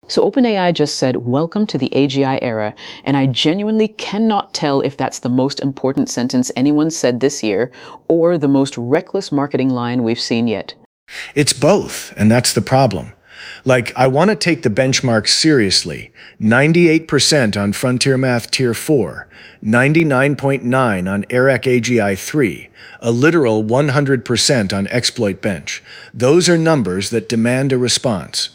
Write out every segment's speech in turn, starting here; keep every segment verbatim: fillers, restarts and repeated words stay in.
So OpenAI just said, "Welcome to the A G I era," and I genuinely cannot tell if that's the most important sentence anyone said this year or the most reckless marketing line we've seen yet. It's both, and that's the problem. Like, I want to take the benchmarks seriously. ninety-eight percent on Frontier Math Tier four, ninety-nine point nine on ERAC A G I three, a literal one hundred percent on Exploit Bench. Those are numbers that demand a response.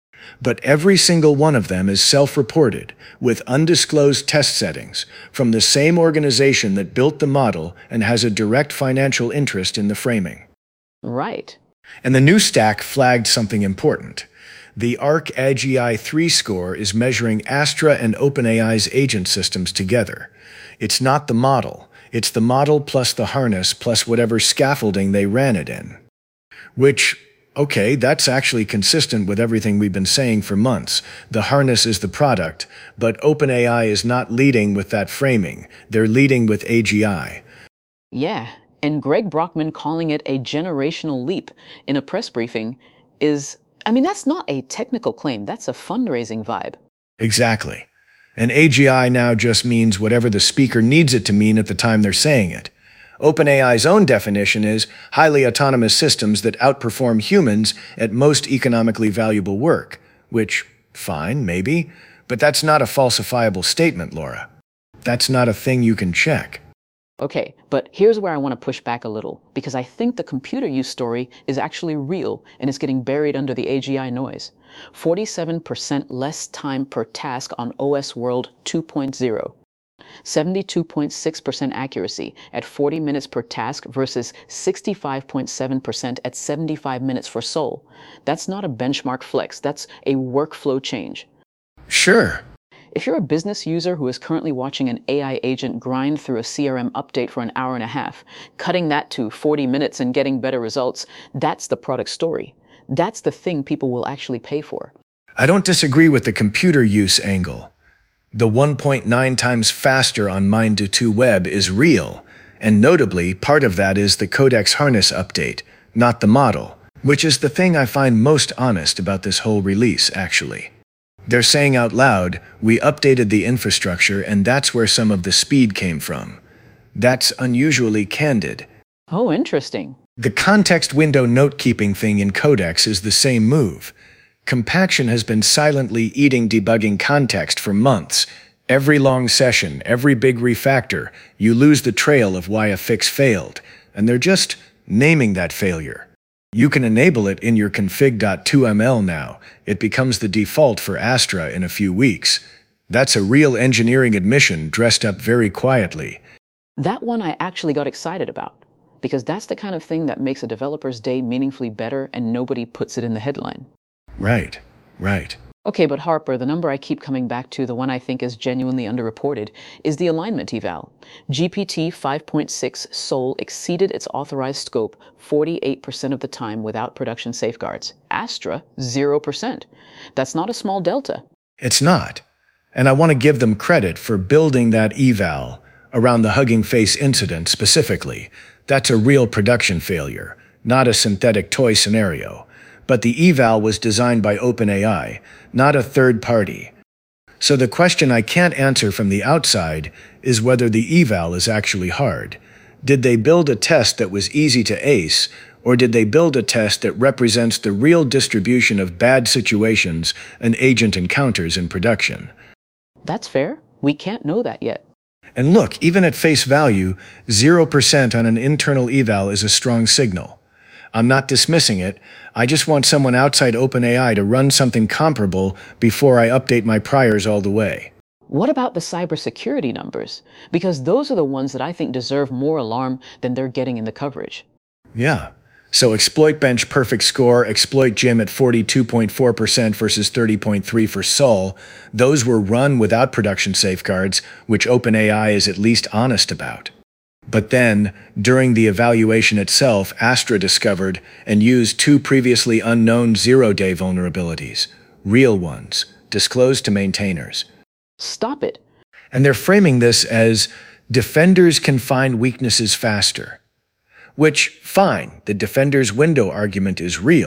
But every single one of them is self-reported, with undisclosed test settings, from the same organization that built the model and has a direct financial interest in the framing. Right. And the new stack flagged something important. The ARC A G I three score is measuring Astra and OpenAI's agent systems together. It's not the model. It's the model plus the harness plus whatever scaffolding they ran it in. Which, okay, that's actually consistent with everything we've been saying for months. The harness is the product, but OpenAI is not leading with that framing. They're leading with A G I. Yeah, and Greg Brockman calling it a generational leap in a press briefing is, I mean, that's not a technical claim, that's a fundraising vibe. Exactly. And A G I now just means whatever the speaker needs it to mean at the time they're saying it. OpenAI's own definition is highly autonomous systems that outperform humans at most economically valuable work, which, fine, maybe, but that's not a falsifiable statement, Laura. That's not a thing you can check. Okay, but here's where I want to push back a little, because I think the computer use story is actually real and is getting buried under the A G I noise. forty-seven percent less time per task on O S World two point oh. seventy-two point six percent accuracy at forty minutes per task versus sixty-five point seven percent at seventy-five minutes for Sol. That's not a benchmark flex, that's a workflow change. Sure. If you're a business user who is currently watching an A I agent grind through a C R M update for an hour and a half, cutting that to forty minutes and getting better results, that's the product story. That's the thing people will actually pay for. I don't disagree with the computer use angle. The one point nine times faster on Mind two Web is real, and notably, part of that is the Codex harness update, not the model, which is the thing I find most honest about this whole release, actually. They're saying out loud, we updated the infrastructure and that's where some of the speed came from. That's unusually candid. Oh, interesting. The context window note-keeping thing in Codex is the same move. Compaction has been silently eating debugging context for months. Every long session, every big refactor, you lose the trail of why a fix failed, and they're just naming that failure. You can enable it in your config dot two M L now. It becomes the default for Astra in a few weeks. That's a real engineering admission dressed up very quietly. That one I actually got excited about, because that's the kind of thing that makes a developer's day meaningfully better and nobody puts it in the headline. Right, right. Okay, but Harper, the number I keep coming back to, the one I think is genuinely underreported, is the alignment eval. G P T five point six Sol exceeded its authorized scope forty-eight percent of the time without production safeguards. Astra, zero percent. That's not a small delta. It's not. And I want to give them credit for building that eval around the Hugging Face incident specifically. That's a real production failure, not a synthetic toy scenario. But the eval was designed by OpenAI, not a third party. So the question I can't answer from the outside is whether the eval is actually hard. Did they build a test that was easy to ace, or did they build a test that represents the real distribution of bad situations an agent encounters in production? That's fair. We can't know that yet. And look, even at face value, zero percent on an internal eval is a strong signal. I'm not dismissing it. I just want someone outside OpenAI to run something comparable before I update my priors all the way. What about the cybersecurity numbers? Because those are the ones that I think deserve more alarm than they're getting in the coverage. Yeah. So Exploit Bench perfect score, Exploit Gym at forty-two point four percent versus thirty point three for Sol. Those were run without production safeguards, which OpenAI is at least honest about. But then, during the evaluation itself, Astra discovered and used two previously unknown zero-day vulnerabilities, real ones, disclosed to maintainers. Stop it. And they're framing this as defenders can find weaknesses faster. Which, fine, the defender's window argument is real.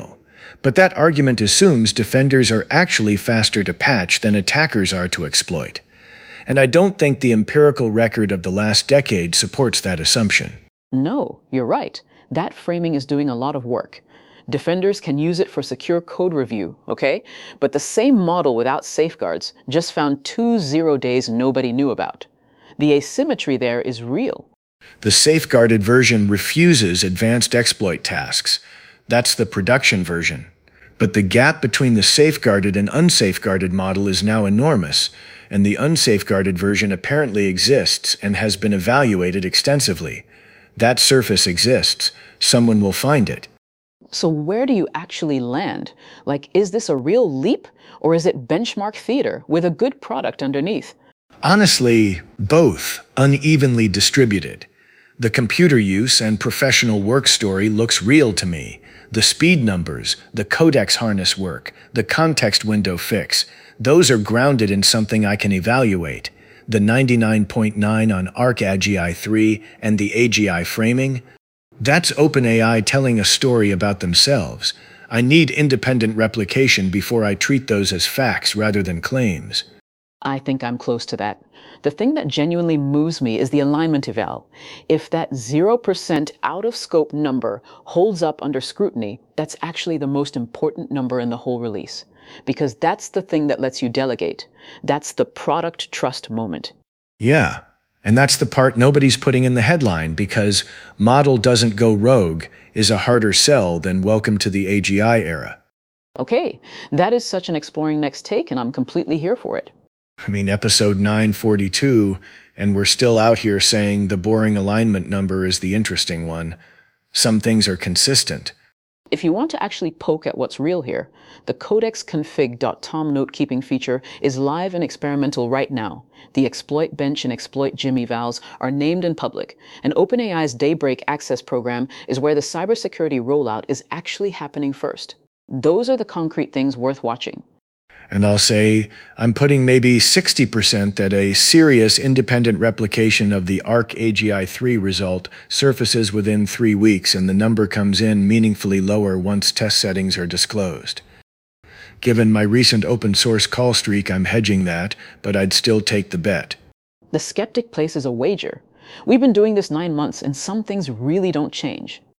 But that argument assumes defenders are actually faster to patch than attackers are to exploit. And I don't think the empirical record of the last decade supports that assumption. No, you're right. That framing is doing a lot of work. Defenders can use it for secure code review, okay? But the same model without safeguards just found two zero days nobody knew about. The asymmetry there is real. The safeguarded version refuses advanced exploit tasks. That's the production version. But the gap between the safeguarded and unsafeguarded model is now enormous, and the unsafeguarded version apparently exists and has been evaluated extensively. That surface exists. Someone will find it. So where do you actually land? Like, is this a real leap, or is it benchmark theater with a good product underneath? Honestly, both, unevenly distributed. The computer use and professional work story looks real to me. The speed numbers, the codex harness work, the context window fix, those are grounded in something I can evaluate. The ninety-nine point nine on ArcAGI three and the A G I framing, that's OpenAI telling a story about themselves. I need independent replication before I treat those as facts rather than claims. I think I'm close to that. The thing that genuinely moves me is the alignment eval. If that zero percent out-of-scope number holds up under scrutiny, that's actually the most important number in the whole release. Because that's the thing that lets you delegate. That's the product trust moment. Yeah, and that's the part nobody's putting in the headline, because model doesn't go rogue is a harder sell than welcome to the A G I era. Okay, that is such an exploring next take, and I'm completely here for it. I mean, episode nine forty-two, and we're still out here saying the boring alignment number is the interesting one. Some things are consistent. If you want to actually poke at what's real here, the codexconfig.tom note-keeping feature is live and experimental right now. The exploit bench and exploit gem evals are named in public, and OpenAI's Daybreak Access program is where the cybersecurity rollout is actually happening first. Those are the concrete things worth watching. And I'll say I'm putting maybe sixty percent that a serious independent replication of the ArcAGI three result surfaces within three weeks, and the number comes in meaningfully lower once test settings are disclosed. Given my recent open source call streak, I'm hedging that, but I'd still take the bet. The skeptic places a wager. We've been doing this nine months, and some things really don't change.